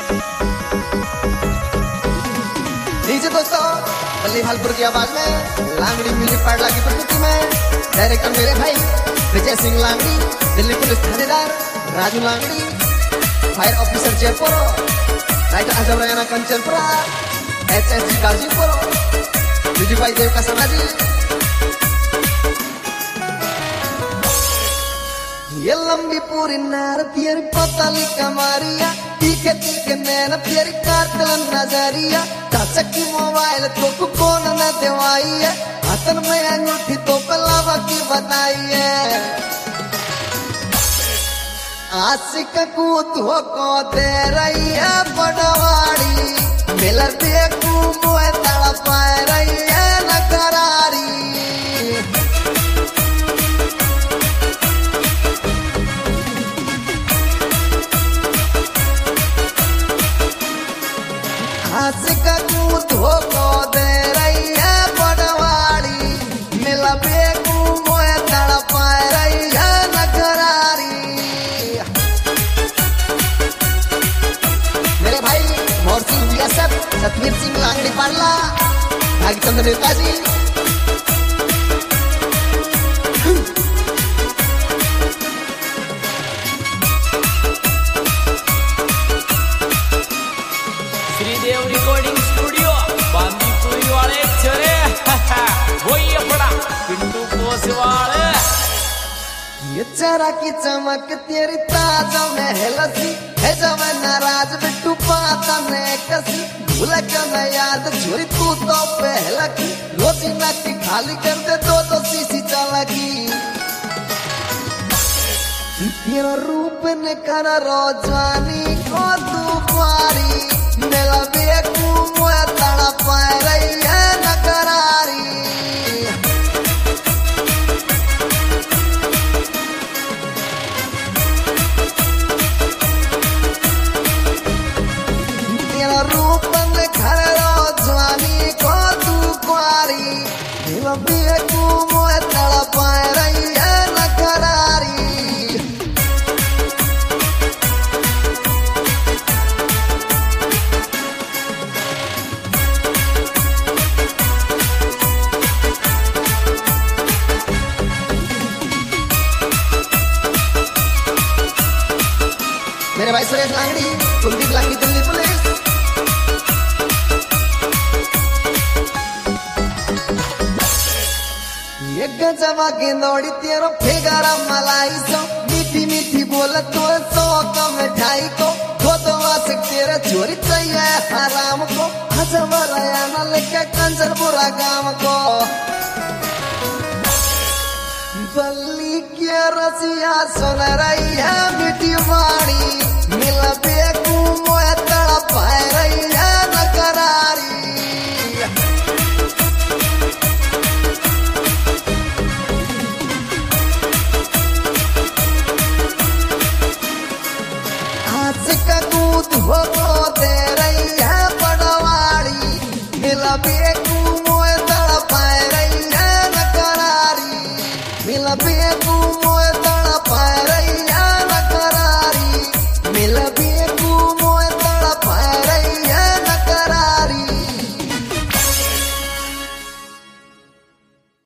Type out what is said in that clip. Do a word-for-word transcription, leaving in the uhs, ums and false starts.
लीजिए दोस्तों, बल्ली भालपुर की आवाज में लांगड़ी म्यूजिक पार्ट की प्रस्तुति में डायरेक्टर मेरे भाई विजय सिंह लांगड़ी, दिल्ली पुलिस थानेदार Raju Langdi, fire officer Jaipur, writer Azam Raina Kanchanpura, H S G Ghazipur, Vijay भाई देव का समाजी। ये लंबी पूरी नार तेरी पतली कमारिया, तीखे तीखे नैन तेरी कातल नजरिया, चक्की मोबाइल तो कौन न देवाई है, हाथन में अंगूठी तो पलावा की बताई है। आशिक कूद हो को दे रही है बड़वाड़ी, मिलर देखू मोए तड़ा पाए रही है नगरारी। आशिक कूद हो को दे रही है बड़वाड़ी, मिला बेकू मोए तड़ा पाए रही है नगरारी। मेरे भाई Mor Singh BSF, Satveer Singh Langdi Parla, Bhagchandra Netaji, Shridev recording studio Bandipuri वाले छोरे वही अपना पिंटू पोसवाल। ये चेहरा की चमक तेरी ताजा में है लसी, है जब नाराज बिट्टू पाता ने कसी, भूल क्यों न याद छोरी तू तो पहला की, रोजी ना की खाली कर दे दो तो सीसी चालाकी। तेरा रूप ने करा रोजवानी को दुबारी, मेला बेकू मोया तड़ा पाए रही है नगरारी। तेरा रूप ने घर रोजवानी को दुबारी, मेला बेकू मोया तड़ा पाए रही है नगरारी। मेरे भाई सुरेश लांगड़ी, कुलदीप लांगड़ी, दिल्ली पुलिस। ये गजवा की नोड़ी तेरो फिगारा मलाई सो, मीठी मीठी बोल तो सौ का मिठाई को, खोदवा से तेरे चोरी चाहिए हराम को, हजमा रया न लेके कंजर बुरा गाम को। बल्ली के रसिया सुन रही है मीठी वाणी, मिला बेकू मोए तड़ा पाए रही है नगरारी। आशिक कूद हो को दे रही है बड़वाड़ी, मिला बेकू मोए तड़ा पाए रही है नगरारी, मिला बेकू मोए